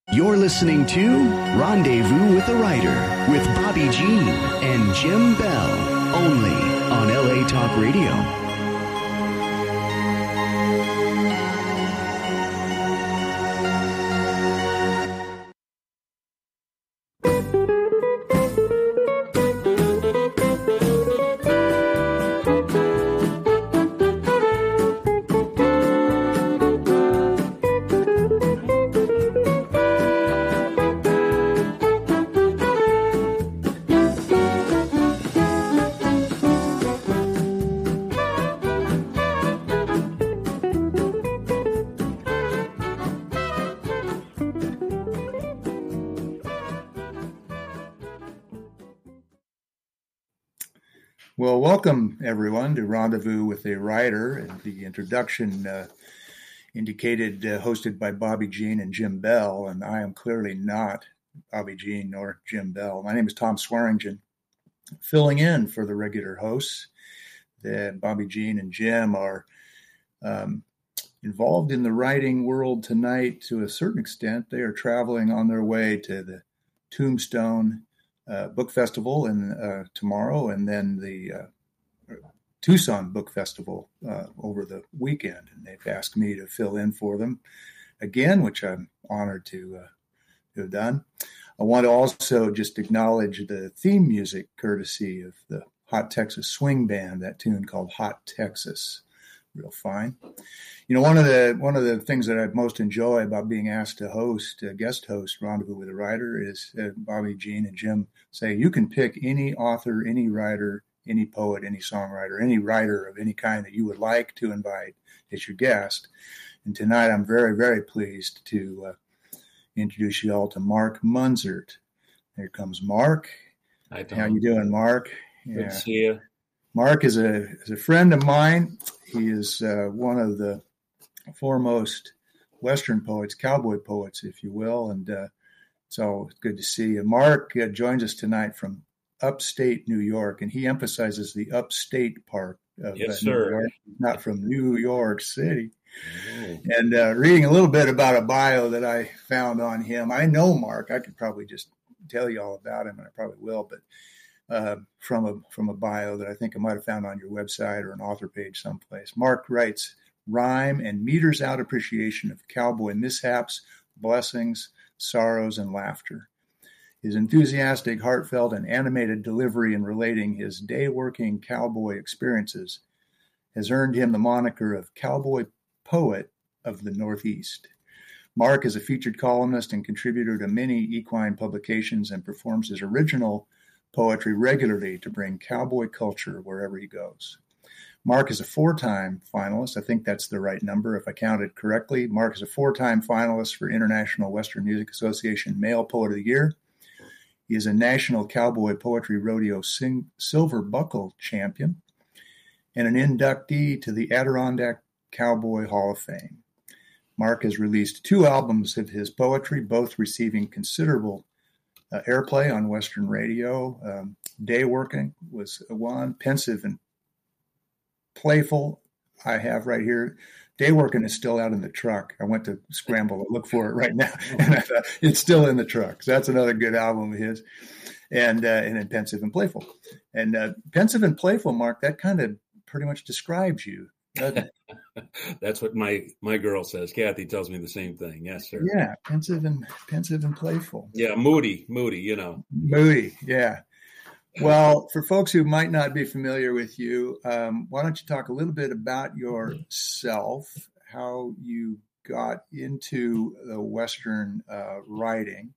You're listening to Rendezvous with a Writer with Bobby Jean and Jim Bell, only on LA Talk Radio. Well, welcome everyone to Rendezvous with a Writer. And the introduction indicated hosted by Bobby Jean and Jim Bell, and I am clearly not Bobby Jean nor Jim Bell. My name is Tom Swearingen, filling in for the regular hosts. Bobby Jean and Jim are involved in the writing world tonight to a certain extent. They are traveling on their way to the Tombstone Book Festival tomorrow, and then the Tucson Book Festival over the weekend. And they've asked me to fill in for them again, which I'm honored to have done. I want to also just acknowledge the theme music courtesy of the Hot Texas Swing Band, that tune called Hot Texas. Real fine. You know, one of the things that I most enjoy about being asked to guest host Rendezvous with a Writer is Bobby Jean and Jim say you can pick any author, any writer, any poet, any songwriter, any writer of any kind that you would like to invite as your guest. And tonight I'm very, very pleased to introduce you all to Mark Munzert. Here comes Mark. Hi, Tom. How you doing, Mark? Good to see you. Mark is a friend of mine. He is one of the foremost Western poets, cowboy poets, if you will, and so it's good to see you. Mark joins us tonight from upstate New York, and he emphasizes the upstate part of New York, not from New York City. Oh. And reading a little bit about a bio that I found on him, I know Mark. I could probably just tell you all about him, and I probably will, but from a bio that I think I might have found on your website or an author page someplace. Mark writes rhyme and meters out appreciation of cowboy mishaps, blessings, sorrows, and laughter. His enthusiastic, heartfelt, and animated delivery in relating his day-working cowboy experiences has earned him the moniker of Cowboy Poet of the Northeast. Mark is a featured columnist and contributor to many equine publications and performs his original poetry regularly to bring cowboy culture wherever he goes. Mark is a 4-time finalist. I think that's the right number if I counted correctly. Mark is a 4-time finalist for International Western Music Association Male Poet of the Year. He is a National Cowboy Poetry Rodeo Silver Buckle champion and an inductee to the Adirondack Cowboy Hall of Fame. Mark has released 2 albums of his poetry, both receiving considerable airplay on Western radio. Day Working was one. Pensive and Playful, I have right here. Day Working is still out in the truck. I went to scramble to look for it right now, and I thought it's still in the truck. So that's another good album of his. And then Pensive and Playful. And Pensive and Playful, Mark, that kind of pretty much describes you, doesn't it? That's what my girl says. Kathy tells me the same thing. Yes, sir. Yeah, pensive and playful. Yeah, moody, you know. Moody, yeah. Well, for folks who might not be familiar with you, why don't you talk a little bit about yourself, how you got into the Western writing.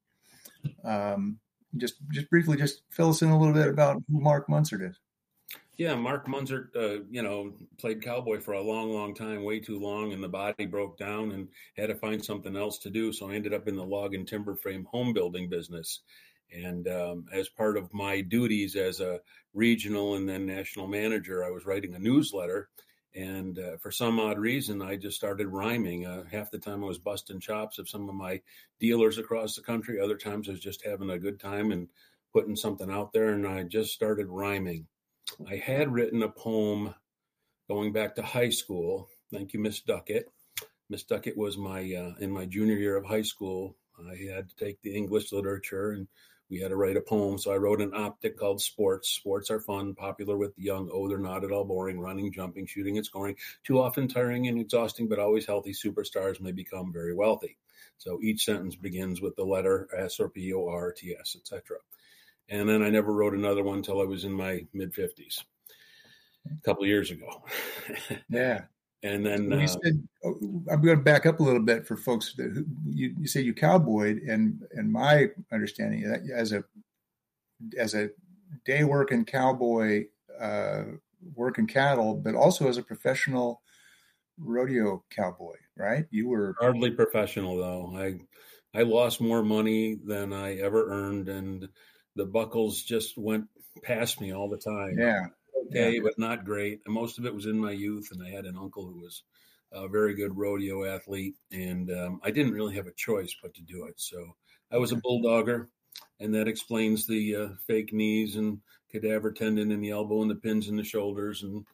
Just briefly, just fill us in a little bit about who Mark Munzert is. Yeah, Mark Munzert, played cowboy for a long, long time, way too long, and the body broke down and had to find something else to do. So I ended up in the log and timber frame home building business. And as part of my duties as a regional and then national manager, I was writing a newsletter. And for some odd reason, I just started rhyming. Half the time I was busting chops of some of my dealers across the country. Other times I was just having a good time and putting something out there. And I just started rhyming. I had written a poem going back to high school. Thank you, Miss Duckett. Miss Duckett was in my junior year of high school, I had to take the English literature, and we had to write a poem. So I wrote an optic called Sports. Sports are fun, popular with the young. Oh, they're not at all boring. Running, jumping, shooting, and scoring. Too often tiring and exhausting, but always healthy. Superstars may become very wealthy. So each sentence begins with the letter S or P or R, T, S, etc. And then I never wrote another one until I was in my mid-50s, a couple of years ago. Yeah. And then you said, I'm going to back up a little bit for folks that you say you cowboyed, and my understanding that as a day working cowboy, working cattle, but also as a professional rodeo cowboy, right? You were hardly professional though. I lost more money than I ever earned, and the buckles just went past me all the time. Yeah. Okay, but not great. And most of it was in my youth, and I had an uncle who was a very good rodeo athlete, and I didn't really have a choice but to do it. So I was a bulldogger, and that explains the fake knees and cadaver tendon in the elbow and the pins in the shoulders, and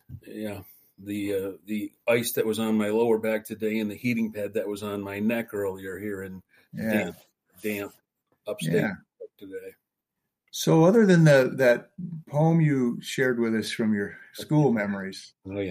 the ice that was on my lower back today and the heating pad that was on my neck earlier here in damp upstate today. So other than that poem you shared with us from your school memories,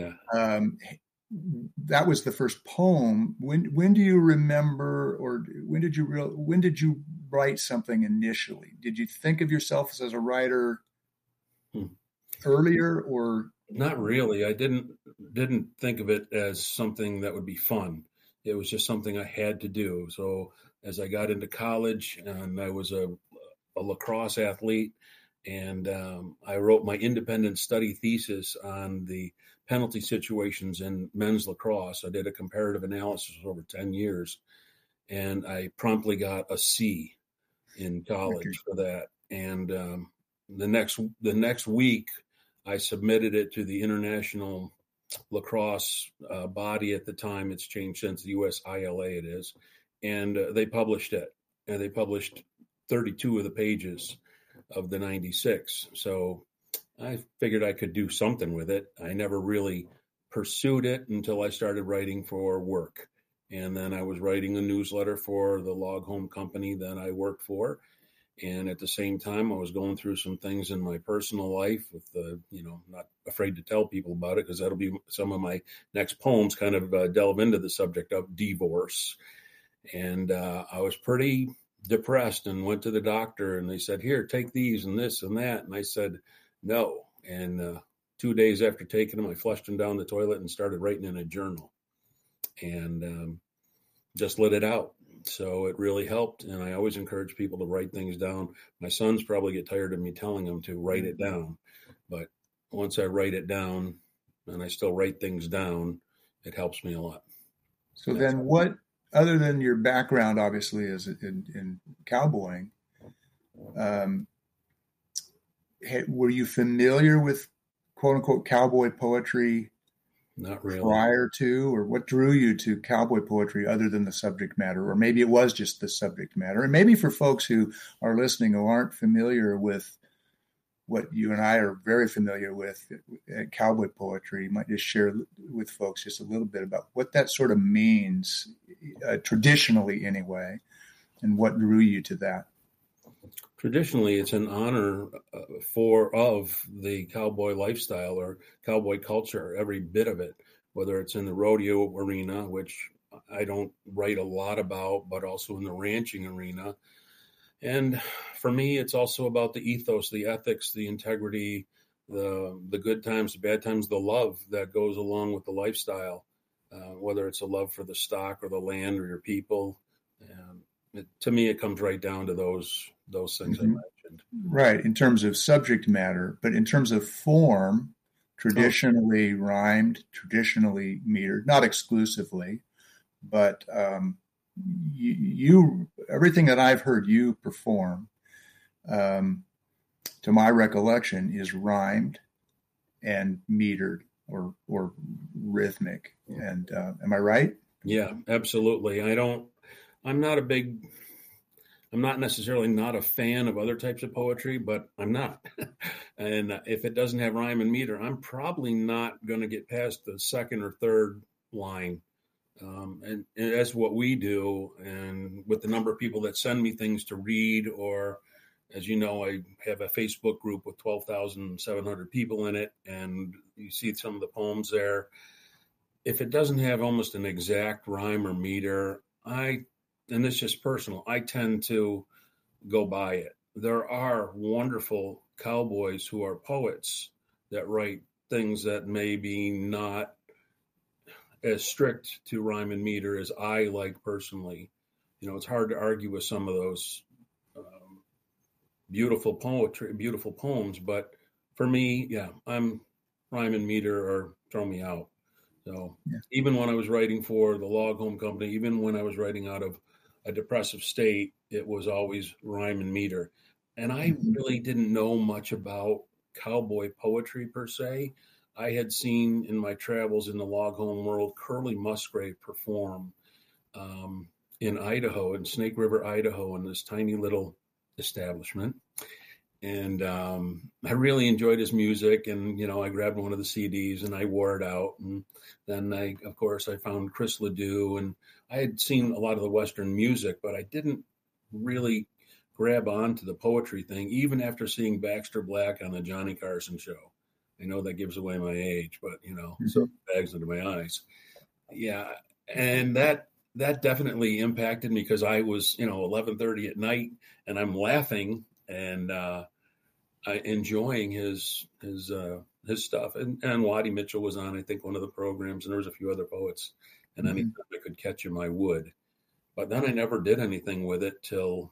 that was the first poem. When do you remember, or when did you write something initially? Did you think of yourself as a writer earlier, or not really? I didn't think of it as something that would be fun. It was just something I had to do. So as I got into college, and I was a lacrosse athlete, and I wrote my independent study thesis on the penalty situations in men's lacrosse. I did a comparative analysis over 10 years, and I promptly got a C in college for that. And the next week, I submitted it to the International Lacrosse body at the time. It's changed since, the USILA it is, and they published it, and they published 32 of the pages of the 96. So I figured I could do something with it. I never really pursued it until I started writing for work. And then I was writing a newsletter for the log home company that I worked for. And at the same time, I was going through some things in my personal life with not afraid to tell people about it, because that'll be some of my next poems kind of delve into the subject of divorce. And I was pretty depressed and went to the doctor, and they said, here, take these and this and that. And I said, no. And 2 days after taking them, I flushed them down the toilet and started writing in a journal, and just let it out. So it really helped. And I always encourage people to write things down. My sons probably get tired of me telling them to write it down, but once I write it down, and I still write things down, it helps me a lot. So then what, other than your background, obviously, is in cowboying, were you familiar with quote unquote cowboy poetry? Not really. Prior to, or what drew you to cowboy poetry other than the subject matter? Or maybe it was just the subject matter. And maybe for folks who are listening who aren't familiar with what you and I are very familiar with, cowboy poetry, you might just share with folks just a little bit about what that sort of means, traditionally anyway, and what drew you to that. Traditionally, it's an honor of the cowboy lifestyle or cowboy culture, every bit of it, whether it's in the rodeo arena, which I don't write a lot about, but also in the ranching arena. And for me, it's also about the ethos, the ethics, the integrity, the good times, the bad times, the love that goes along with the lifestyle, whether it's a love for the stock or the land or your people. To me, it comes right down to those things I mentioned. Right, in terms of subject matter, but in terms of form, traditionally rhymed, traditionally metered, not exclusively, but you everything that I've heard you perform, to my recollection, is rhymed and metered or rhythmic. And am I right? Yeah, absolutely. I'm not necessarily not a fan of other types of poetry, but I'm not. And if it doesn't have rhyme and meter, I'm probably not going to get past the second or third line And that's what we do. And with the number of people that send me things to read, or as you know, I have a Facebook group with 12,700 people in it. And you see some of the poems there. If it doesn't have almost an exact rhyme or meter, and it's just personal, I tend to go by it. There are wonderful cowboys who are poets that write things that may be not as strict to rhyme and meter as I like personally. It's hard to argue with some of those beautiful poems, but for me, I'm rhyme and meter or throw me out. So even when I was writing for the Log Home Company, even when I was writing out of a depressive state, it was always rhyme and meter. And I really didn't know much about cowboy poetry per se. I had seen in my travels in the log home world Curly Musgrave perform in Idaho, in Snake River, Idaho, in this tiny little establishment. And I really enjoyed his music. And, I grabbed one of the CDs and I wore it out. And then I found Chris Ledoux. And I had seen a lot of the Western music, but I didn't really grab on to the poetry thing, even after seeing Baxter Black on the Johnny Carson show. I know that gives away my age, but, so bags into my eyes. Yeah. And that definitely impacted me because I was, 11:30 at night and I'm laughing and enjoying his stuff. And Waddy Mitchell was on, I think, one of the programs, and there was a few other poets. And anytime I could catch him, I would. But then I never did anything with it till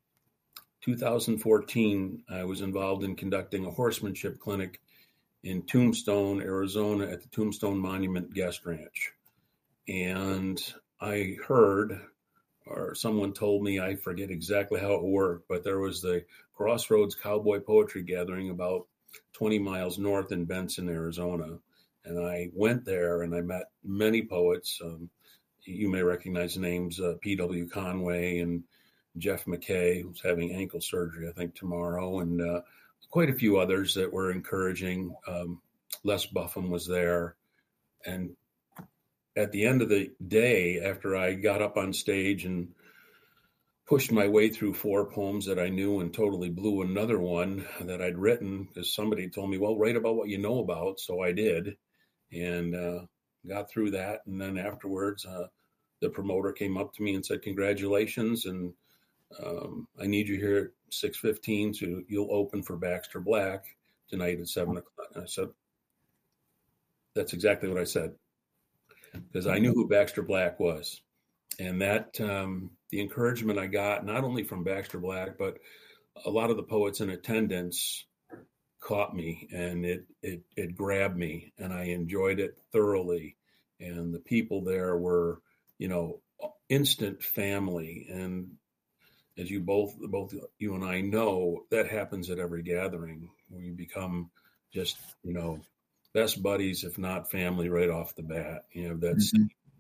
2014. I was involved in conducting a horsemanship clinic in Tombstone, Arizona, at the Tombstone Monument Guest Ranch. And I heard, or someone told me, I forget exactly how it worked, but there was the Crossroads Cowboy Poetry Gathering about 20 miles north in Benson, Arizona. And I went there and I met many poets. You may recognize the names P.W. Conway and Jeff McKay, who's having ankle surgery, I think, tomorrow, and quite a few others that were encouraging. Les Buffum was there. And at the end of the day, after I got up on stage and pushed my way through 4 poems that I knew and totally blew another one that I'd written, because somebody told me, well, write about what you know about. So I did, and got through that. And then afterwards, the promoter came up to me and said, congratulations. And I need you here at 6:15, so you'll open for Baxter Black tonight at 7 o'clock. And I said, that's exactly what I said, because I knew who Baxter Black was. And that the encouragement I got, not only from Baxter Black, but a lot of the poets in attendance caught me, and it grabbed me, and I enjoyed it thoroughly. And the people there were, instant family. And as you both you and I know, that happens at every gathering where you become just, best buddies, if not family, right off the bat. You have that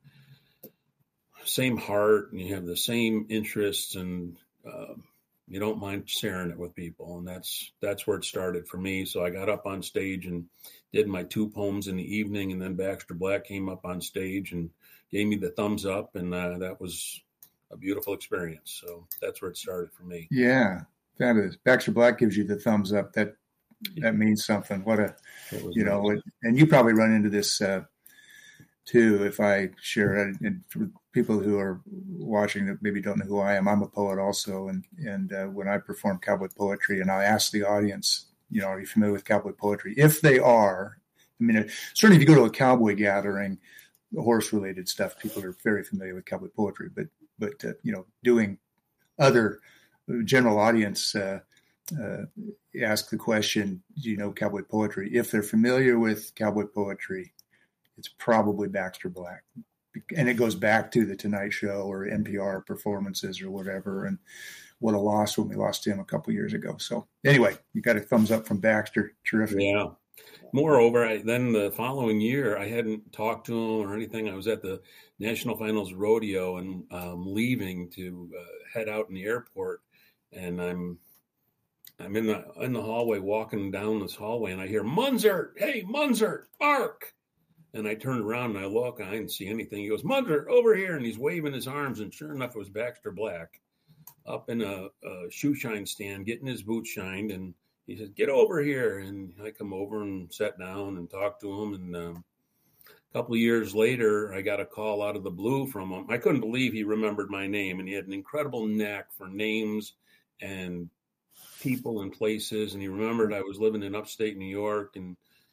same heart, and you have the same interests, and you don't mind sharing it with people. And that's where it started for me. So I got up on stage and did my 2 poems in the evening, and then Baxter Black came up on stage and gave me the thumbs up, and that was a beautiful experience. So that's where it started for me. Yeah, that is. Baxter Black gives you the thumbs up. That means something. What a, nice. And you probably run into this too, if I share it. And for people who are watching that maybe don't know who I am, I'm a poet also. And when I perform cowboy poetry, and I ask the audience, are you familiar with cowboy poetry? If they are, certainly if you go to a cowboy gathering, horse-related stuff, people are very familiar with cowboy poetry. But doing other general audience, ask the question, do you know cowboy poetry? If they're familiar with cowboy poetry, it's probably Baxter Black. And it goes back to the Tonight Show or NPR performances or whatever. And what a loss when we lost him a couple years ago. So anyway, you got a thumbs up from Baxter. Terrific. Yeah. Moreover, then the following year, I hadn't talked to him or anything. I was at the National Finals Rodeo and leaving to head out in the airport. And I'm in the hallway, walking down this hallway, and I hear Munzert, hey, Munzert, Mark. And I turned around and I look, and I didn't see anything. He goes, Munzer, over here. And he's waving his arms. And sure enough, it was Baxter Black up in a shoe shine stand, getting his boots shined. And he said, get over here. And I come over and sat down and talked to him. And a couple of years later, I got a call out of the blue from him. I couldn't believe he remembered my name. And he had an incredible knack for names and people and places. And he remembered I was living in upstate New York. And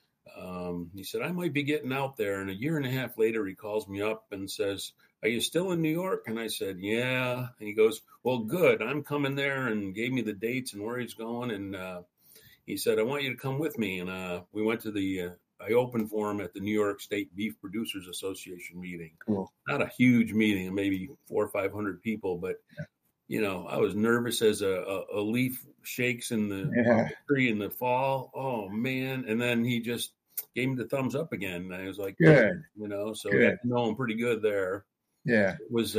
he said, I might be getting out there. And a year and a half later, he calls me up and says, are you still in New York? And I said, yeah. And he goes, well, good. I'm coming there, and gave me the dates and where he's going. And he said, I want you to come with me. And we went to I opened for him at the New York State Beef Producers Association meeting. Cool. Not a huge meeting, maybe 400 or 500 people, but I was nervous as a leaf shakes in the tree in the fall. Oh man. And then he just gave me the thumbs up again. I was like, good, so I got to know him pretty good there. Yeah. It was,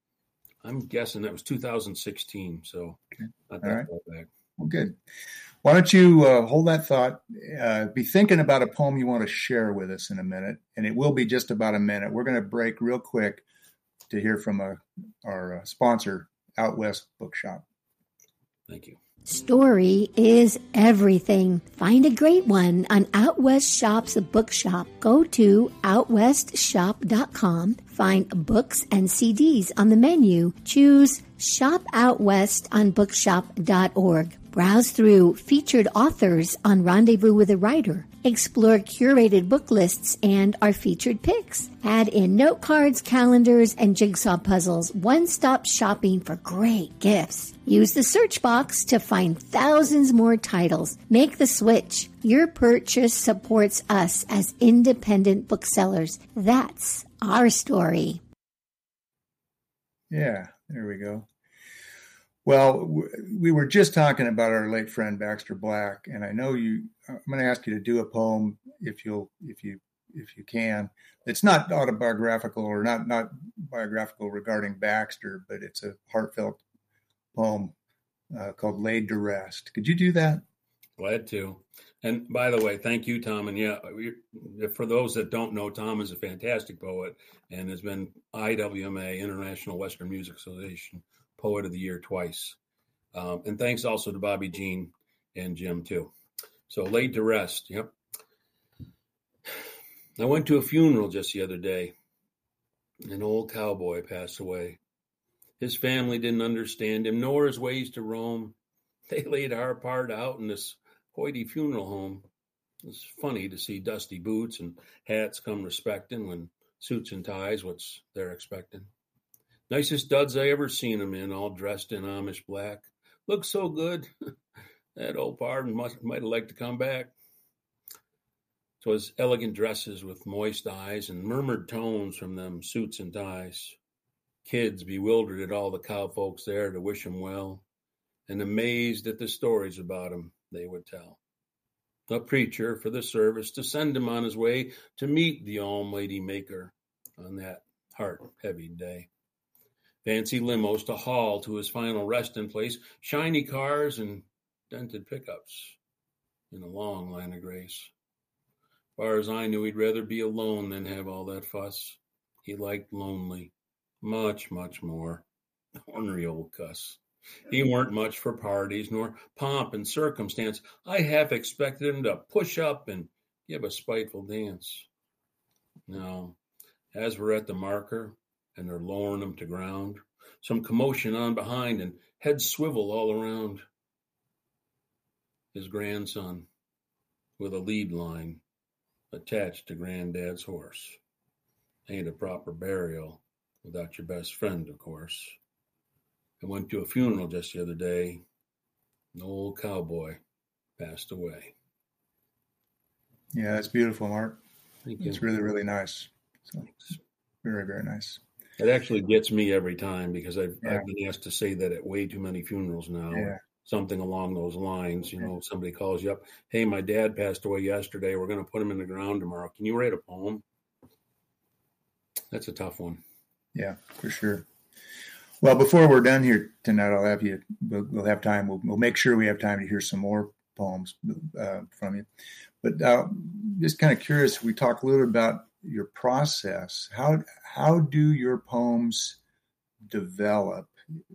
I'm guessing that was 2016. So not that far back. Well, good. Why don't you hold that thought, be thinking about a poem you want to share with us in a minute, and it will be just about a minute. We're going to break real quick to hear from our sponsor, Out West Bookshop. Thank you. Story is everything. Find a great one on Out West Shop's bookshop. Go to outwestshop.com. Find books and CDs on the menu. Choose Shop Out West on bookshop.org. Browse through featured authors on Rendezvous with a Writer. Explore curated book lists and our featured picks. Add in note cards, calendars, and jigsaw puzzles. One-stop shopping for great gifts. Use the search box to find thousands more titles. Make the switch. Your purchase supports us as independent booksellers. That's our story. Yeah, there we go. Well, we were just talking about our late friend Baxter Black, and I know I'm going to ask you to do a poem if you can. It's not autobiographical or not biographical regarding Baxter, but it's a heartfelt poem called "Laid to Rest." Could you do that? Glad to. And by the way, thank you, Tom. And for those that don't know, Tom is a fantastic poet and has been IWMA, International Western Music Association, Poet of the Year twice. And thanks also to Bobby Jean and Jim too. So Laid to Rest. Yep. I went to a funeral just the other day. An old cowboy passed away. His family didn't understand him, nor his ways to roam. They laid our part out in this hoity funeral home. It's funny to see dusty boots and hats come respecting when suits and ties, what's they're expecting. Nicest duds I ever seen him in, all dressed in Amish black. Looks so good. That old pardon might have liked to come back. 'Twas elegant dresses with moist eyes and murmured tones from them suits and ties. Kids bewildered at all the cowfolks there to wish him well, and amazed at the stories about him they would tell. A preacher for the service to send him on his way to meet the Almighty Maker on that heart-heavy day. Fancy limos to haul to his final resting place, shiny cars and dented pickups in a long line of grace. Far as I knew, he'd rather be alone than have all that fuss. He liked lonely, much, much more. Ornery old cuss. He weren't much for parties, nor pomp and circumstance. I half expected him to push up and give a spiteful dance. No, as we're at the marker, and they're lowering him to ground, some commotion on behind and heads swivel all around. His grandson with a lead line attached to granddad's horse. Ain't a proper burial without your best friend, of course. I went to a funeral just the other day. An old cowboy passed away. Yeah, that's beautiful, Mark. Thank you. It's really, really nice. So, very, very nice. It actually gets me every time because I've been asked to say that at way too many funerals now. Yeah. Something along those lines. Somebody calls you up. Hey, my dad passed away yesterday. We're going to put him in the ground tomorrow. Can you write a poem? That's a tough one. Yeah, for sure. Well, before we're done here tonight, we'll have time. We'll make sure we have time to hear some more poems from you. But just kind of curious, we talked a little about your process. How do your poems develop?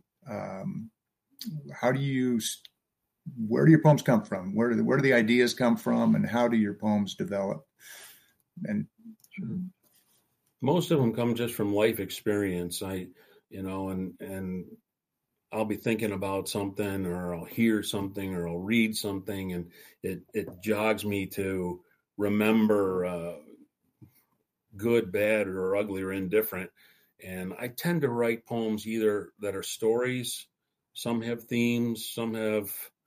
Where do your poems come from? Where do the ideas come from, and how do your poems develop? And most of them come just from life experience. And I'll be thinking about something, or I'll hear something, or I'll read something, and it jogs me to remember good, bad, or ugly, or indifferent. And I tend to write poems either that are stories. Some have themes. Some have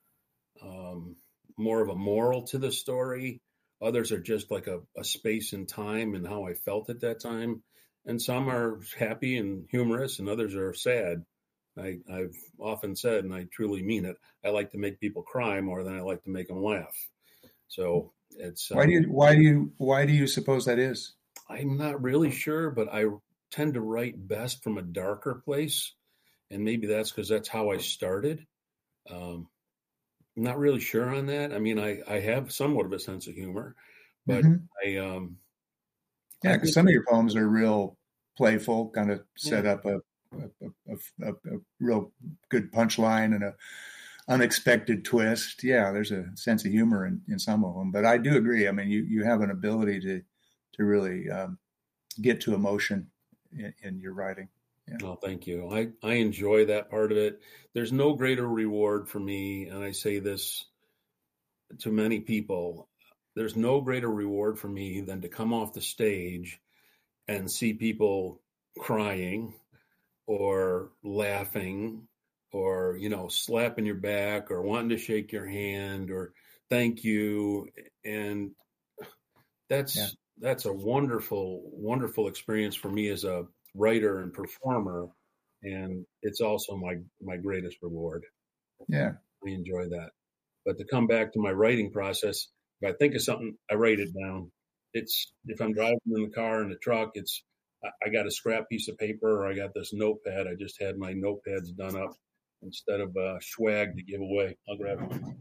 more of a moral to the story. Others are just like a space and time and how I felt at that time. And some are happy and humorous, and others are sad. I've often said, and I truly mean it, I like to make people cry more than I like to make them laugh. So it's why do you suppose that is? I'm not really sure, but I tend to write best from a darker place, and maybe that's because that's how I started. I'm not really sure on that. I mean, I have somewhat of a sense of humor, but because some of your poems are real playful, kind of set up a real good punchline and a unexpected twist. Yeah, there's a sense of humor in some of them, but I do agree. I mean, you have an ability to really get to emotion in your writing. Yeah. Oh, thank you. I enjoy that part of it. There's no greater reward for me, and I say this to many people, there's no greater reward for me than to come off the stage and see people crying or laughing or, slapping your back or wanting to shake your hand or thank you. And that's a wonderful, wonderful experience for me as a writer and performer. And it's also my greatest reward. Yeah. I enjoy that. But to come back to my writing process, if I think of something, I write it down. It's, if I'm driving in the car, in the truck, I got a scrap piece of paper or I got this notepad. I just had my notepads done up instead of swag to give away. I'll grab one.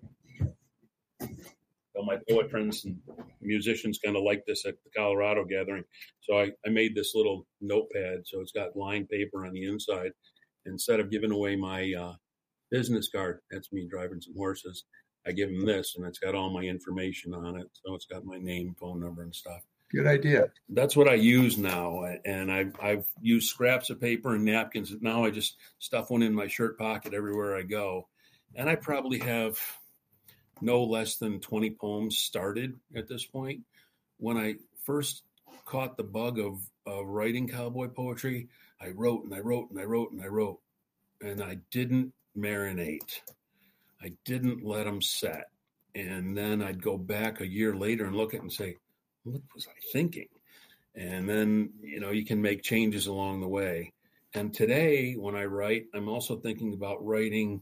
So my poet friends and musicians kind of like this at the Colorado gathering. So I made this little notepad. So it's got lined paper on the inside. Instead of giving away my business card, that's me driving some horses, I give them this, and it's got all my information on it. So it's got my name, phone number, and stuff. Good idea. That's what I use now. And I've used scraps of paper and napkins. Now I just stuff one in my shirt pocket everywhere I go. And I probably have no less than 20 poems started at this point. When I first caught the bug of writing cowboy poetry, I wrote and I wrote and I wrote and I wrote. And I didn't marinate. I didn't let them set. And then I'd go back a year later and look at it and say, what was I thinking? And then, you can make changes along the way. And today, when I write, I'm also thinking about writing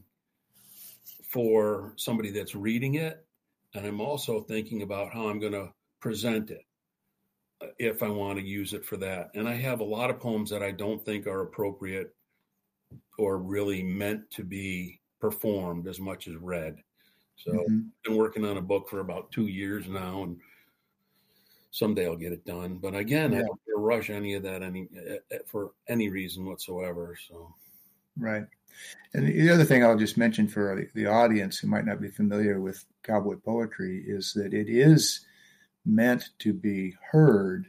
for somebody that's reading it. And I'm also thinking about how I'm going to present it if I want to use it for that. And I have a lot of poems that I don't think are appropriate or really meant to be performed as much as read. So I've been working on a book for about 2 years now, and someday I'll get it done. But again, I don't rush any of that for any reason whatsoever. So, right. And the other thing I'll just mention for the audience who might not be familiar with cowboy poetry is that it is meant to be heard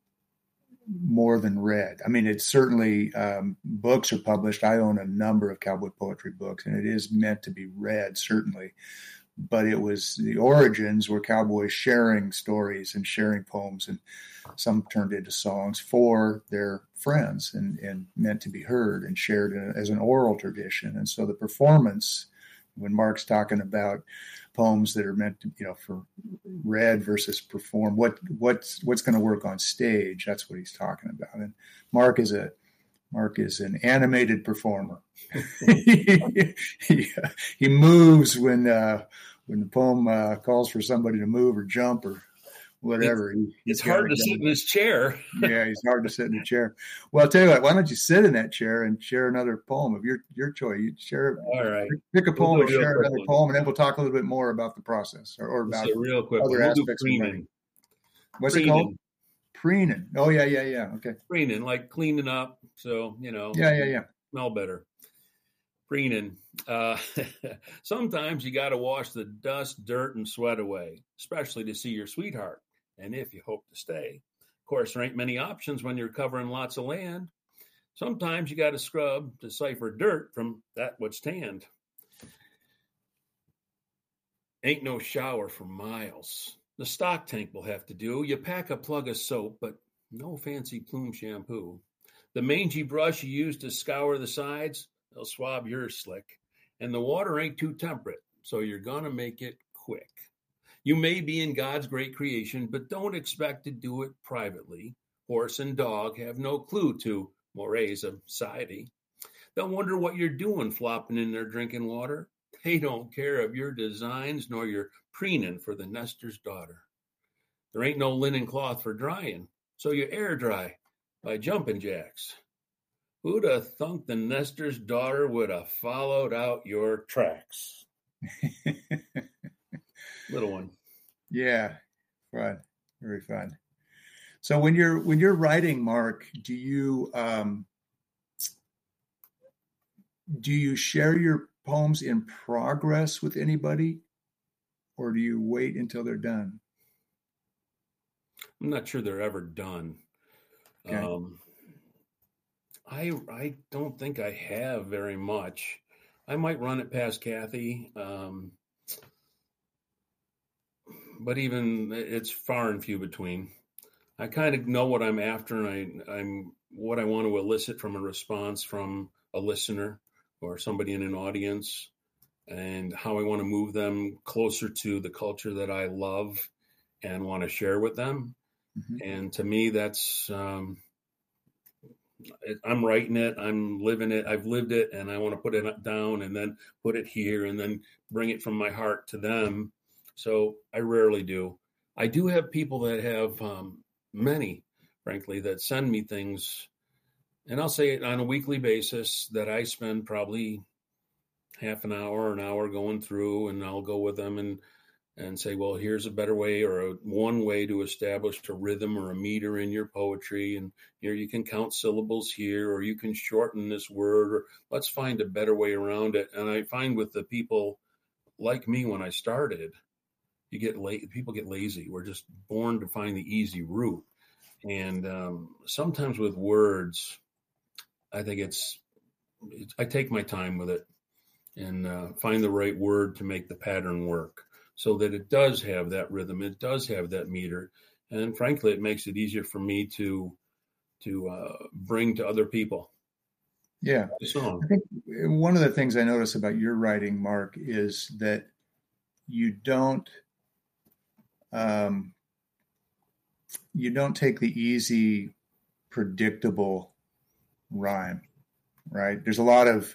more than read. I mean, it's certainly books are published. I own a number of cowboy poetry books, and it is meant to be read, certainly. But it was the origins were cowboys sharing stories and sharing poems, and some turned into songs for their friends and meant to be heard and shared as an oral tradition. And so the performance, when Mark's talking about poems that are meant to, for read versus perform, what's going to work on stage, that's what he's talking about. And Mark is an animated performer. he moves when the poem calls for somebody to move or jump or whatever. It's hard to sit in his chair. Yeah, he's hard to sit in the chair. Well, I'll tell you what, why don't you sit in that chair and share another poem of your choice. You share. All right. Pick a poem and share another poem, and then we'll talk a little bit more about the process or about real quick. other aspects of writing. What's it called? Preening. Oh, yeah. Okay. Preening, like cleaning up. So, Yeah. smell better. Preening. Sometimes you got to wash the dust, dirt, and sweat away, especially to see your sweetheart. And if you hope to stay. Of course, there ain't many options when you're covering lots of land. Sometimes you got to scrub to decipher dirt from that what's tanned. Ain't no shower for miles. The stock tank will have to do. You pack a plug of soap, but no fancy plume shampoo. The mangy brush you use to scour the sides, they'll swab yours slick. And the water ain't too temperate, so you're going to make it quick. You may be in God's great creation, but don't expect to do it privately. Horse and dog have no clue to mores of society. They'll wonder what you're doing flopping in their drinking water. They don't care of your designs nor your preening for the nester's daughter. There ain't no linen cloth for drying, so you air dry by jumping jacks. Who'd have thunk the nester's daughter would have followed out your tracks? Little one. Yeah, fun, very fun. So when you're writing, Mark, do you share your poems in progress with anybody, or do you wait until they're done? I'm not sure they're ever done. Okay. I don't think I have very much. I might run it past Kathy, but even it's far and few between. I kind of know what I'm after, and I'm what I want to elicit from a response from a listener or somebody in an audience, and how I want to move them closer to the culture that I love and want to share with them. Mm-hmm. And to me, that's I'm writing it, I'm living it, I've lived it, and I want to put it down and then put it here and then bring it from my heart to them. So I rarely do. I do have people that have many, frankly, that send me things, and I'll say it on a weekly basis, that I spend probably half an hour going through, and I'll go with them and say, well, here's a better way, or one way to establish a rhythm or a meter in your poetry. And here you can count syllables here, or you can shorten this word, or let's find a better way around it. And I find with the people like me, when I started, people get lazy. We're just born to find the easy route. And sometimes with words, I think I take my time with it and find the right word to make the pattern work, so that it does have that rhythm, it does have that meter, and frankly, it makes it easier for me to bring to other people. Yeah, the song. I think one of the things I notice about your writing, Mark, is that you don't take the easy, predictable rhyme, right? There's a lot of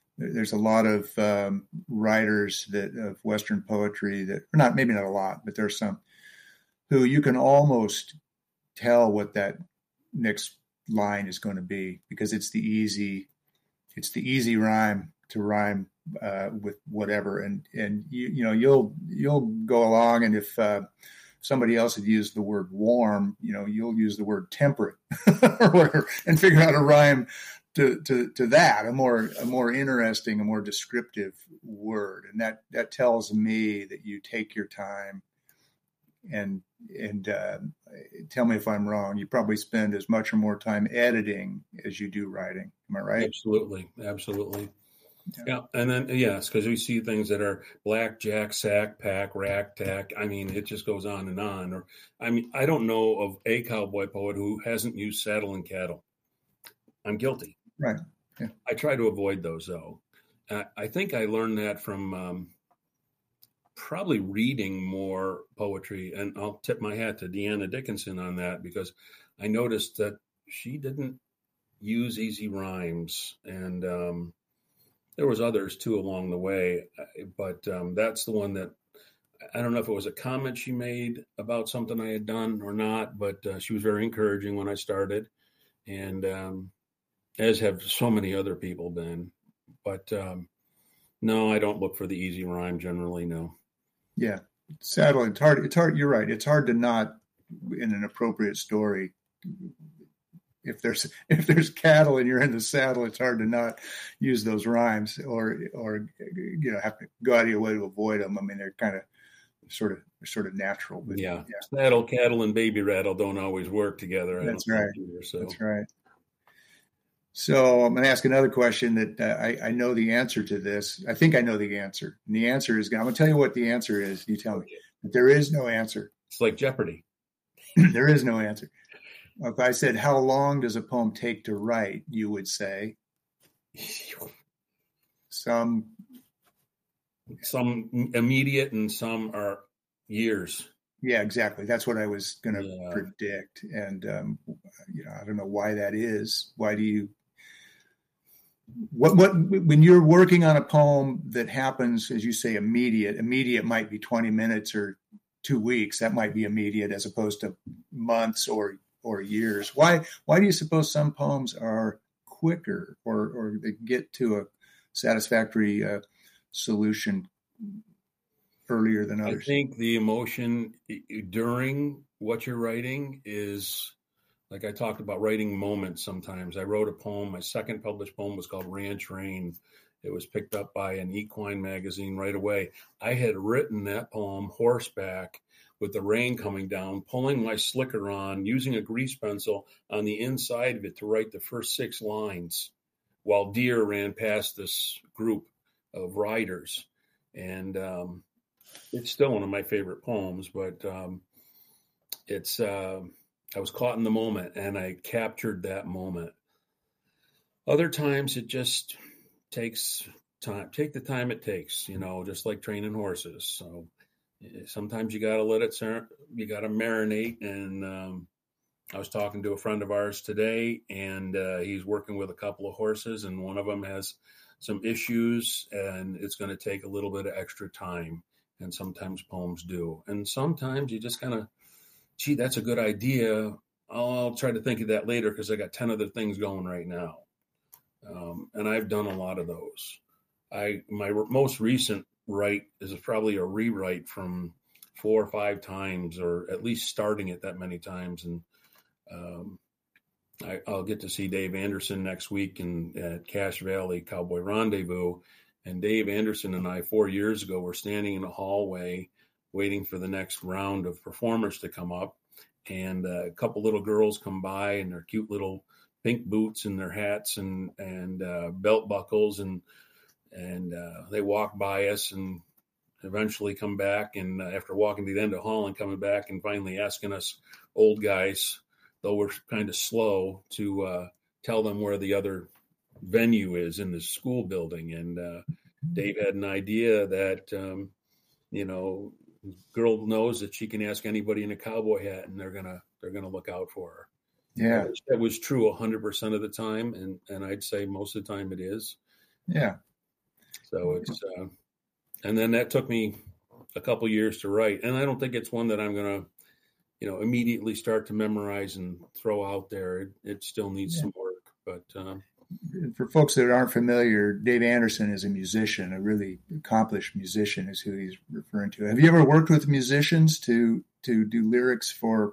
writers of Western poetry that, maybe not a lot, but there's some who you can almost tell what that next line is going to be, because it's the easy rhyme to rhyme with whatever, and you'll go along, and if somebody else had used the word warm, you'll use the word temperate or whatever, and figure out a rhyme to that, a more interesting, a more descriptive word. And that tells me that you take your time, and tell me if I'm wrong, you probably spend as much or more time editing as you do writing. Am I right? Absolutely. Yeah. And then, yes, because we see things that are black, jack, sack, pack, rack, tack. I mean, it just goes on and on. Or, I don't know of a cowboy poet who hasn't used saddle and cattle. I'm guilty. Right. Yeah. I try to avoid those, though. I think I learned that from probably reading more poetry. And I'll tip my hat to Deanna Dickinson on that, because I noticed that she didn't use easy rhymes. And there was others, too, along the way. But that's the one that, I don't know if it was a comment she made about something I had done or not, but she was very encouraging when I started. And as have so many other people been. But no, I don't look for the easy rhyme generally, no. Yeah. Sadly, it's hard. You're right. It's hard to not in an appropriate story. If there's cattle and you're in the saddle, it's hard to not use those rhymes or have to go out of your way to avoid them. I mean, they're kind of sort of natural. But yeah. Saddle, cattle, and baby rattle don't always work together. That's right. That's right. So I'm going to ask another question that I know the answer to this. I think I know the answer. And the answer is, I'm going to tell you what the answer is. You tell me. But there is no answer. It's like Jeopardy. There is no answer. If I said, how long does a poem take to write, you would say some immediate and some are years. Yeah, exactly. That's what I was going to predict. And, I don't know why that is. Why do you, when you're working on a poem that happens, as you say, immediate might be 20 minutes or 2 weeks. That might be immediate as opposed to months or years. Why do you suppose some poems are quicker or they get to a satisfactory solution earlier than others? I think the emotion during what you're writing is, like I talked about, writing moments sometimes. I wrote a poem. My second published poem was called Ranch Rain. It was picked up by an equine magazine right away. I had written that poem horseback with the rain coming down, pulling my slicker on, using a grease pencil on the inside of it to write the first 6 lines while deer ran past this group of riders. And it's still one of my favorite poems, but I was caught in the moment and I captured that moment. Other times it just takes time. Take the time it takes, just like training horses. So sometimes you got to let it, you got to marinate. And I was talking to a friend of ours today, and he's working with a couple of horses, and one of them has some issues, and it's going to take a little bit of extra time. And sometimes poems do. And sometimes you just kind of, gee, that's a good idea. I'll try to think of that later because I got 10 other things going right now. And I've done a lot of those. My most recent write is probably a rewrite from 4 or 5 times, or at least starting it that many times. And I'll get to see Dave Anderson next week at Cache Valley Cowboy Rendezvous. And Dave Anderson and I, 4 years ago, were standing in a hallway waiting for the next round of performers to come up. And a couple little girls come by in their cute little pink boots and their hats and belt buckles. And they walk by us and eventually come back. And after walking to the end of the hall and coming back and finally asking us old guys, though we're kind of slow, to tell them where the other venue is in the school building. And Dave had an idea that, girl knows that she can ask anybody in a cowboy hat and they're gonna look out for her. Yeah. That was true 100% of the time. And I'd say most of the time it is. Yeah. So it's, and then that took me a couple years to write. And I don't think it's one that I'm going to, immediately start to memorize and throw out there. It still needs some work, but, for folks that aren't familiar, Dave Anderson is a musician, a really accomplished musician is who he's referring to. Have you ever worked with musicians to do lyrics for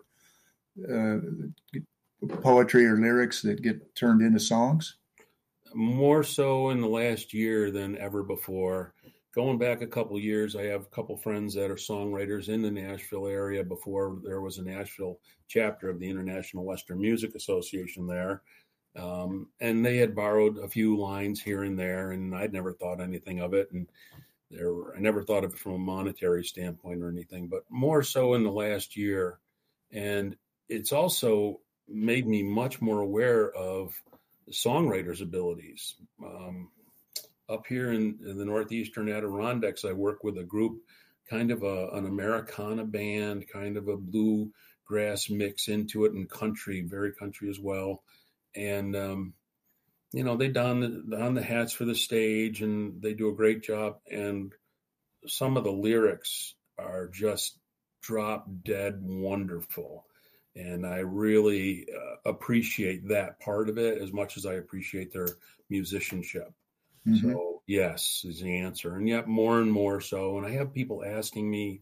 poetry or lyrics that get turned into songs? More so in the last year than ever before. Going back a couple of years, I have a couple friends that are songwriters in the Nashville area before there was a Nashville chapter of the International Western Music Association there. And they had borrowed a few lines here and there, and I'd never thought anything of it. And I never thought of it from a monetary standpoint or anything, but more so in the last year. And it's also made me much more aware of the songwriter's abilities. Up here in the northeastern Adirondacks, I work with a group, kind of an Americana band, kind of a bluegrass mix into it, and country, very country as well. And, they don the hats for the stage, and they do a great job. And some of the lyrics are just drop dead wonderful. And I really appreciate that part of it as much as I appreciate their musicianship. Mm-hmm. So yes, is the answer. And yet more and more so. And I have people asking me,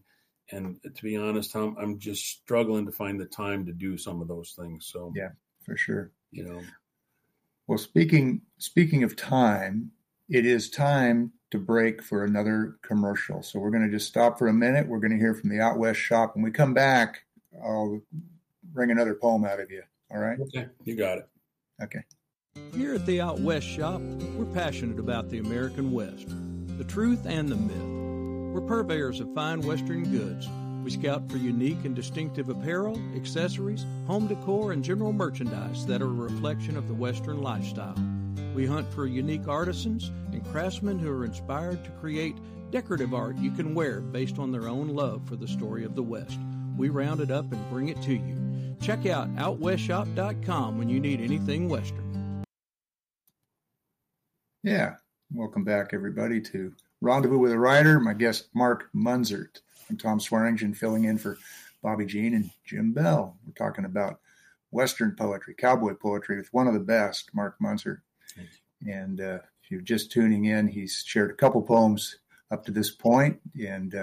And to be honest, Tom, I'm just struggling to find the time to do some of those things. So yeah, for sure. Well, speaking of time, it is time to break for another commercial. So we're going to just stop for a minute. We're going to hear from the Out West Shop. When we come back, I'll bring another poem out of you. All right? Okay, you got it. Okay. Here at the Out West Shop, we're passionate about the American West, the truth and the myth. We're purveyors of fine Western goods. We scout for unique and distinctive apparel, accessories, home decor, and general merchandise that are a reflection of the Western lifestyle. We hunt for unique artisans and craftsmen who are inspired to create decorative art you can wear based on their own love for the story of the West. We round it up and bring it to you. Check out OutWestShop.com when you need anything Western. Yeah. Welcome back, everybody, to Rendezvous with a Writer. My guest, Mark Munzert. I'm Tom Swearingen, filling in for Bobby Jean and Jim Bell. We're talking about Western poetry, cowboy poetry with one of the best, Mark Munzert. And if you're just tuning in, he's shared a couple poems up to this point, and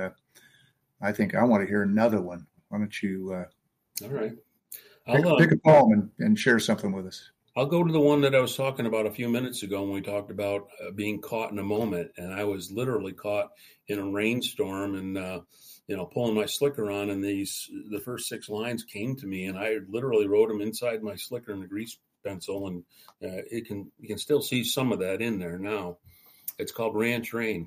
I think I want to hear another one. Why don't you all right. Pick a poem and share something with us. I'll go to the one that I was talking about a few minutes ago when we talked about being caught in a moment. And I was literally caught in a rainstorm and, pulling my slicker on. And the first 6 lines came to me, and I literally wrote them inside my slicker in a grease pencil. And you can still see some of that in there now. It's called Ranch Rain.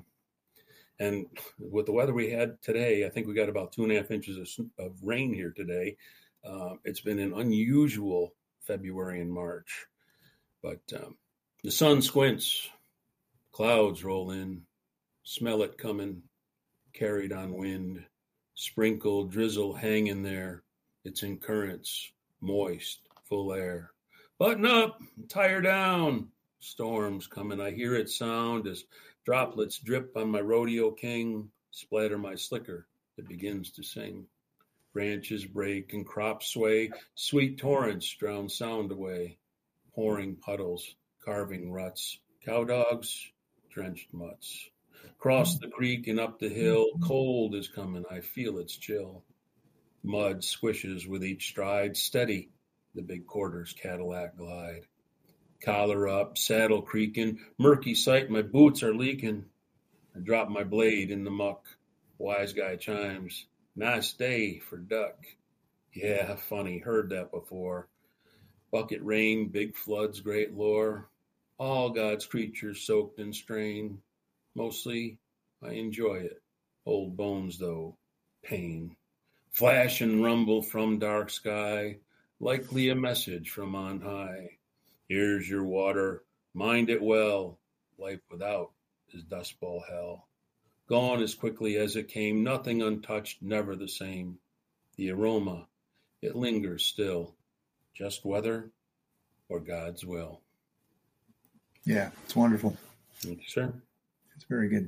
And with the weather we had today, I think we got about 2.5 inches of rain here today. It's been an unusual February and March, but the sun squints, clouds roll in, smell it coming, carried on wind, sprinkle, drizzle hanging there. It's in currents, moist, full air. Button up, tire down. Storms coming, I hear it sound as droplets drip on my rodeo king, splatter my slicker, it begins to sing. Branches break and crops sway, sweet torrents drown sound away, pouring puddles, carving ruts, cow dogs, drenched mutts. Cross the creek and up the hill, cold is coming, I feel its chill. Mud squishes with each stride, steady, the big quarters Cadillac glide. Collar up, saddle creaking, murky sight, my boots are leaking. I drop my blade in the muck, wise guy chimes. Nice day for duck. Yeah, funny, heard that before. Bucket rain, big floods, great lore. All God's creatures soaked in strain. Mostly, I enjoy it. Old bones, though, pain. Flash and rumble from dark sky. Likely a message from on high. Here's your water, mind it well. Life without is dust bowl hell. Gone as quickly as it came, nothing untouched, never the same. The aroma, it lingers still. Just weather or God's will. Yeah, it's wonderful. Thank you, sir. It's very good.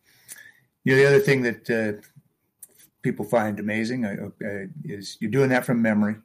The other thing that people find amazing is you're doing that from memory.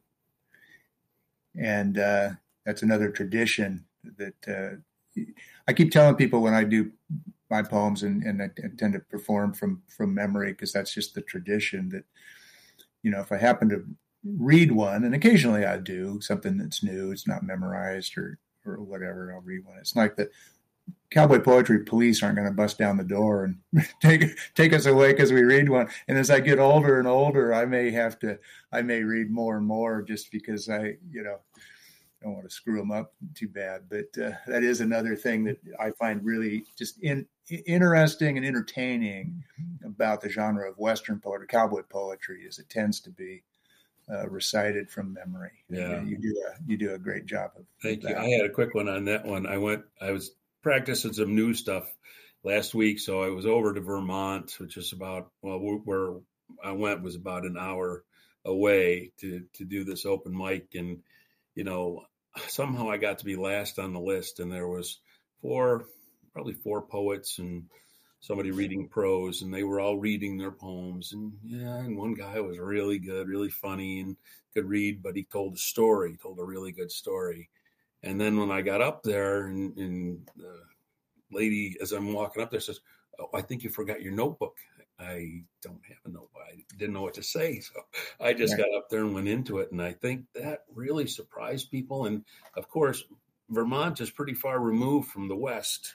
And that's another tradition that I keep telling people when I do my poems, and I tend to perform from memory because that's just the tradition that, if I happen to read one, and occasionally I do something that's new, it's not memorized or whatever, I'll read one. It's like the cowboy poetry police aren't going to bust down the door and take us away because we read one. And as I get older and older, I may read more and more just because I don't want to screw them up too bad. But that is another thing that I find really just interesting and entertaining about the genre of Western poetry, cowboy poetry, is it tends to be recited from memory. Yeah, you do a great job of. Thank that. you. I had a quick one on that one. I was practicing some new stuff last week, so I was over to Vermont, which is about where I went was about an hour away to do this open mic, and somehow I got to be last on the list, and there was probably four poets and somebody reading prose, and they were all reading their poems. And one guy was really good, really funny, and could read, but he told a really good story. And then when I got up there, and the lady, as I'm walking up there, says, "Oh, I think you forgot your notebook." I don't have a notebook. I didn't know what to say. So I just got up there and went into it. And I think that really surprised people. And of course, Vermont is pretty far removed from the West.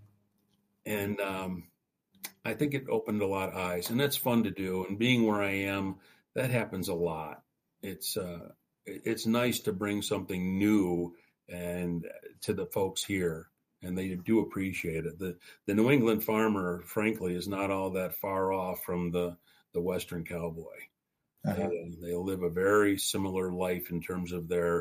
And I think it opened a lot of eyes, and that's fun to do. And being where I am, that happens a lot. It's nice to bring something new and to the folks here, and they do appreciate it. The New England farmer, frankly, is not all that far off from the Western cowboy. Uh-huh. They live a very similar life in terms of their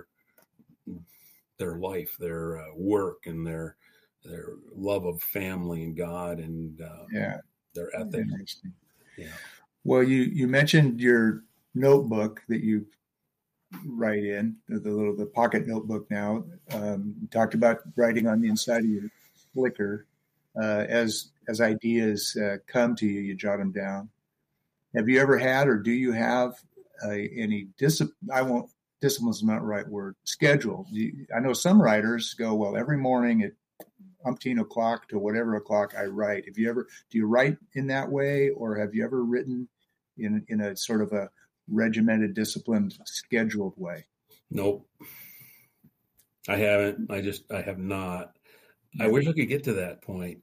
life, their work, and their love of family and God, and their ethics. Yeah. Well, you mentioned your notebook that you write in, the pocket notebook now. You talked about writing on the inside of your Flickr. As ideas come to you, you jot them down. Have you ever had, or do you have any discipline? Discipline's not the right word. Schedule. I know some writers go, well, every morning at umpteen o'clock to whatever o'clock I write. Do you write in that way, or have you ever written in a sort of a regimented, disciplined, scheduled way? Nope. I haven't. I have not. I wish I could get to that point.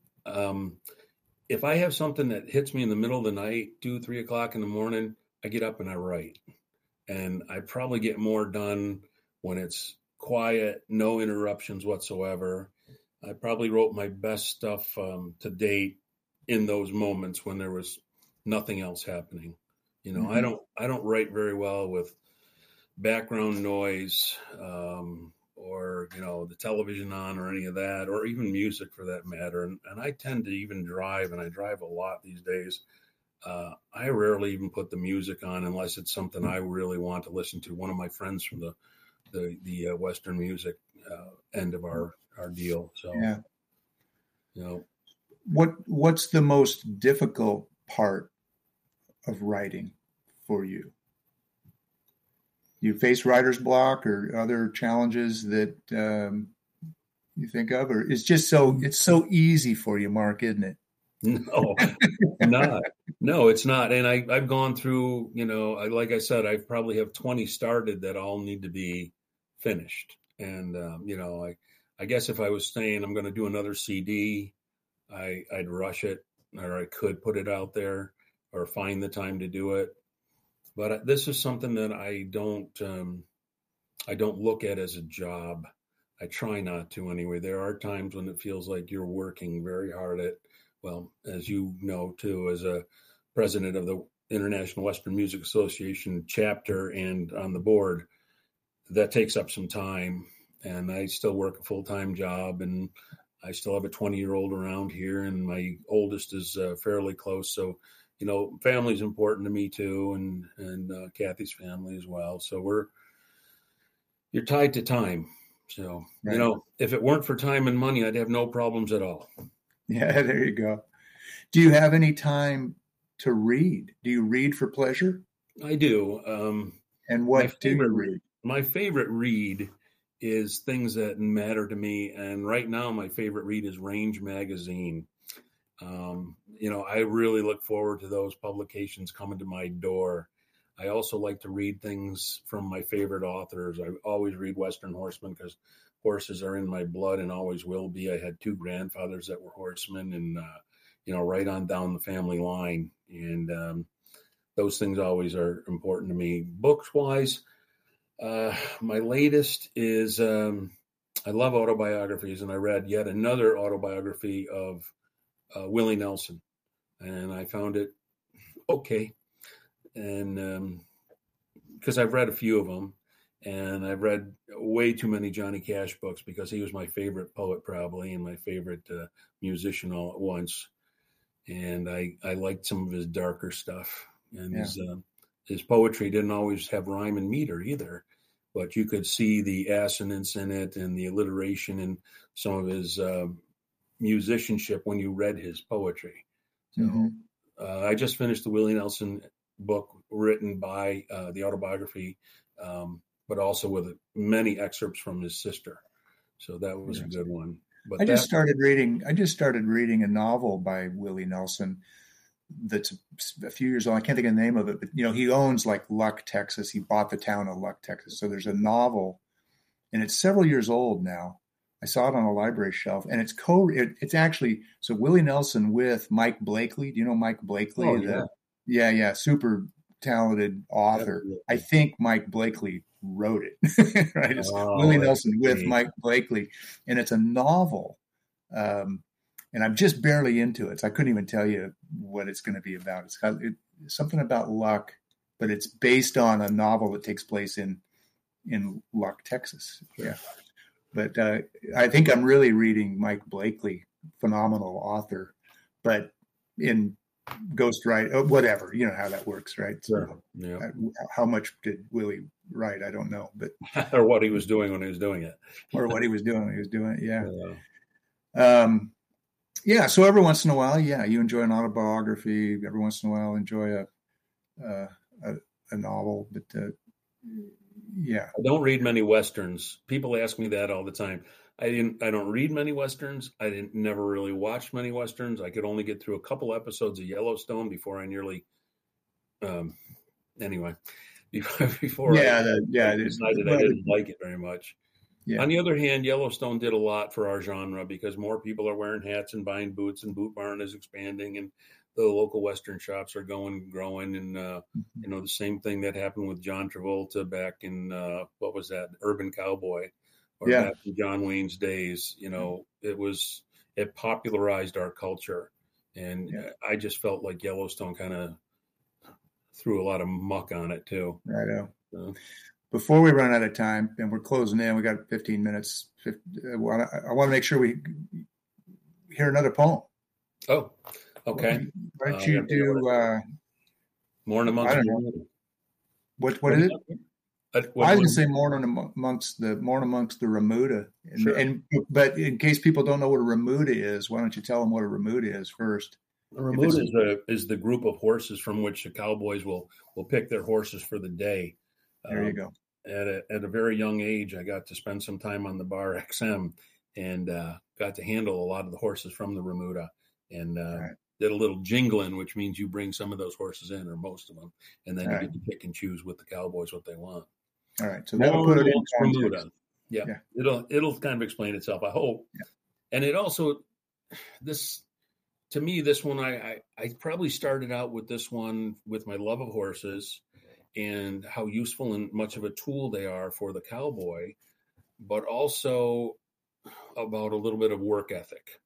If I have something that hits me in the middle of the night, 2-3 o'clock in the morning, I get up and I write. And I probably get more done when it's quiet, no interruptions whatsoever. I probably wrote my best stuff to date in those moments when there was nothing else happening. Mm-hmm. I don't write very well with background noise or the television on or any of that, or even music for that matter. And I tend to even drive, and I drive a lot these days. I rarely even put the music on unless it's something I really want to listen to. One of my friends from the Western music end of our deal. So, what's the most difficult part of writing for you? You face writer's block or other challenges that you think of, or it's so easy for you, Mark, isn't it? No, No, it's not. And I've gone through, like I said, I probably have 20 started that all need to be finished. And, I guess if I was saying I'm going to do another CD, I'd rush it, or I could put it out there or find the time to do it. But this is something that I don't look at as a job. I try not to anyway. There are times when it feels like you're working very hard at, well, as you know, too, as a president of the International Western Music Association chapter and on the board, that takes up some time. And I still work a full-time job, and I still have a 20-year-old around here, and my oldest is fairly close. So, family's important to me too, and Kathy's family as well. So you're tied to time. So, right. If it weren't for time and money, I'd have no problems at all. Yeah, there you go. Do you have any time to read? Do you read for pleasure? I do. And what do you read? My favorite read is things that matter to me. And right now, my favorite read is Range Magazine. I really look forward to those publications coming to my door. I also like to read things from my favorite authors. I always read Western Horsemen because horses are in my blood and always will be. I had 2 grandfathers that were horsemen, and, right on down the family line. And those things always are important to me. Books-wise, my latest is I love autobiographies, and I read yet another autobiography of Willie Nelson, and I found it okay. And because I've read a few of them, and I've read way too many Johnny Cash books because he was my favorite poet probably, and my favorite musician all at once. And I liked some of his darker stuff, and his poetry didn't always have rhyme and meter either, but you could see the assonance in it and the alliteration in some of his musicianship when you read his poetry. So I just finished the Willie Nelson book written by the autobiography, but also with many excerpts from his sister. So that was a good one. But I just started reading a novel by Willie Nelson that's a few years old. I can't think of the name of it, but he owns like Luck, Texas. He bought the town of Luck, Texas. So there's a novel, and it's several years old now. I saw it on a library shelf, and it's actually Willie Nelson with Mike Blakely. Do you know Mike Blakely? Oh, yeah. Yeah, super talented author. Absolutely. I think Mike Blakely wrote it. Right? It's Willie Nelson with Mike Blakely, and it's a novel. And I'm just barely into it, so I couldn't even tell you what it's going to be about. It's something about luck, but it's based on a novel that takes place in Luck, Texas. Yeah. But I think I'm really reading Mike Blakely, phenomenal author, but in ghostwrite, whatever, you know how that works, right? Sure. So, yeah. How much did Willie write? I don't know, but or what he was doing when he was doing it, or what he was doing when he was doing it. Yeah. Yeah. So every once in a while, you enjoy an autobiography. Every once in a while, enjoy a novel. But yeah, I don't read many Westerns. People ask me that all the time. I don't read many Westerns. I never really watched many Westerns. I could only get through a couple episodes of Yellowstone before I nearly. Anyway, before I decided I didn't like it very much. Yeah. On the other hand, Yellowstone did a lot for our genre because more people are wearing hats and buying boots, and Boot Barn is expanding, and the local Western shops are growing. And, the same thing that happened with John Travolta back in, what was that, Urban Cowboy, or back in John Wayne's days. It popularized our culture. And I just felt like Yellowstone kind of threw a lot of muck on it, too. I know. So. Before we run out of time, and we're closing in, we got 15 minutes. I want to make sure we hear another poem. Oh, okay. Why don't you do Mourn Amongst Bermuda? What is it? I was going to say Mourn Amongst the Remuda. But in case people don't know what a Remuda is, why don't you tell them what a Remuda is first? A Remuda is the group of horses from which the cowboys will pick their horses for the day. There you go. At a very young age, I got to spend some time on the Bar XM and got to handle a lot of the horses from the Remuda, and did a little jingling, which means you bring some of those horses in, or most of them, and then you get to pick and choose with the cowboys what they want. All right, so that'll put it in Remuda. Yeah, it'll kind of explain itself, I hope. Yeah. And it also this one I probably started out with this one with my love of horses and how useful and much of a tool they are for the cowboy, but also about a little bit of work ethic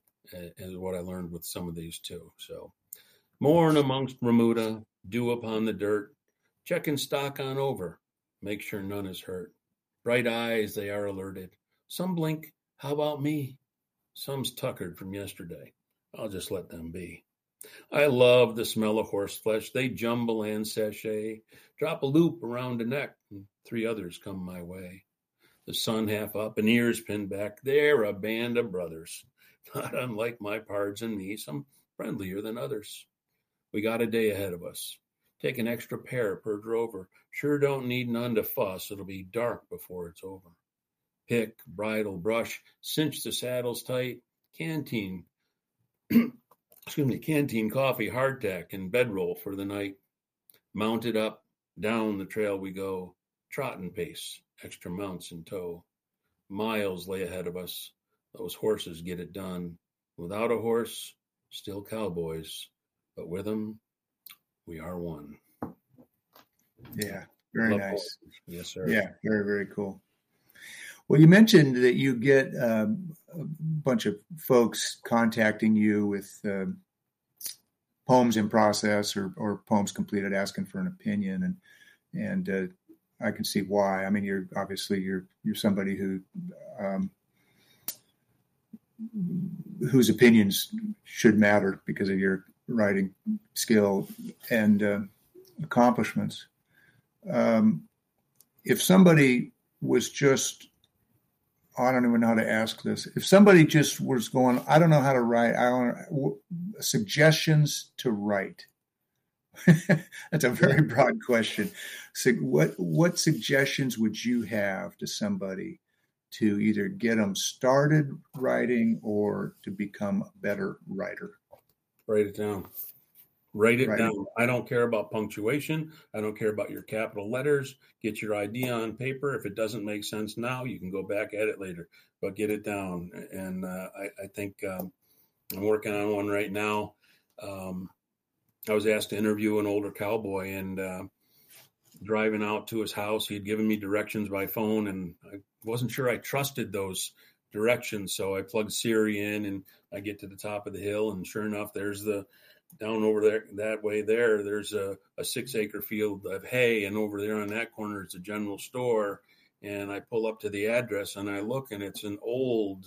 is what I learned with some of these too. So, mourn amongst Remuda, dew upon the dirt, checking stock on over, make sure none is hurt. Bright eyes, they are alerted. Some blink, how about me? Some's tuckered from yesterday. I'll just let them be. I love the smell of horse flesh. They jumble and sashay, drop a loop around the neck, and 3 others come my way. The sun half up and ears pinned back. They're a band of brothers, not unlike my pards and me, some friendlier than others. We got a day ahead of us. Take an extra pair per drover. Sure don't need none to fuss. It'll be dark before it's over. Pick, bridle, brush, cinch the saddles tight. Canteen coffee, hardtack, and bedroll for the night. Mounted up, down the trail we go, trotting pace, extra mounts in tow. Miles lay ahead of us. Those horses get it done. Without a horse, still cowboys, but with them, we are one. Yeah, very nice. Horses. Yes, sir. Yeah, very, very cool. Well, you mentioned that you get a bunch of folks contacting you with poems in process or poems completed, asking for an opinion, and I can see why. I mean, you're somebody whose opinions should matter because of your writing skill and accomplishments. If somebody was just, I don't even know how to ask this. If somebody just was going, I don't know how to write, suggestions to write. That's a very broad question. So what suggestions would you have to somebody to either get them started writing or to become a better writer? Write it down. Write it Right. down. I don't care about punctuation. I don't care about your capital letters. Get your idea on paper. If it doesn't make sense now, you can go back at it later, but get it down. And I think I'm working on one right now. I was asked to interview an older cowboy, and driving out to his house, he'd given me directions by phone, and I wasn't sure I trusted those directions. So I plugged Siri in, and I get to the top of the hill, and sure enough, there's down over there, that way there's a 6-acre field of hay, and over there on that corner is a general store. And I pull up to the address, and I look, and it's an old,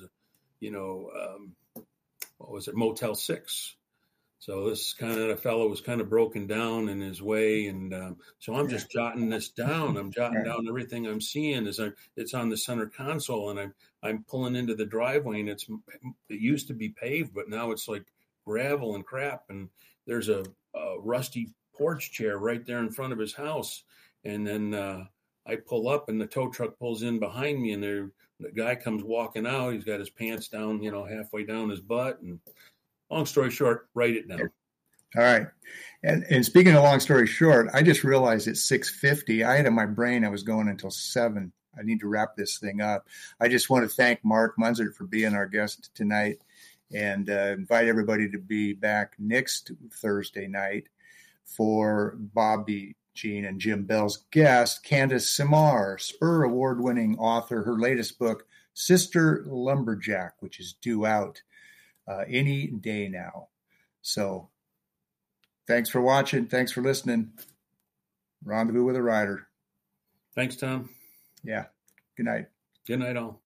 what was it, Motel 6. So this kind of fellow was kind of broken down in his way, and so I'm just jotting this down. I'm jotting down everything I'm seeing. It's on the center console, and I'm pulling into the driveway, and it used to be paved, but now it's like gravel and crap. And there's a rusty porch chair right there in front of his house. And then I pull up, and the tow truck pulls in behind me, and the guy comes walking out. He's got his pants down, halfway down his butt, and long story short, write it down. All right. And speaking of long story short, I just realized it's 6:50. I had in my brain I was going until 7. I need to wrap this thing up. I just want to thank Mark Munzert for being our guest tonight, and invite everybody to be back next Thursday night for Bobby Jean and Jim Bell's guest, Candace Simar, Spur Award-winning author. Her latest book, Sister Lumberjack, which is due out any day now. So thanks for watching. Thanks for listening. Rendezvous with a Rider. Thanks, Tom. Yeah. Good night. Good night, all.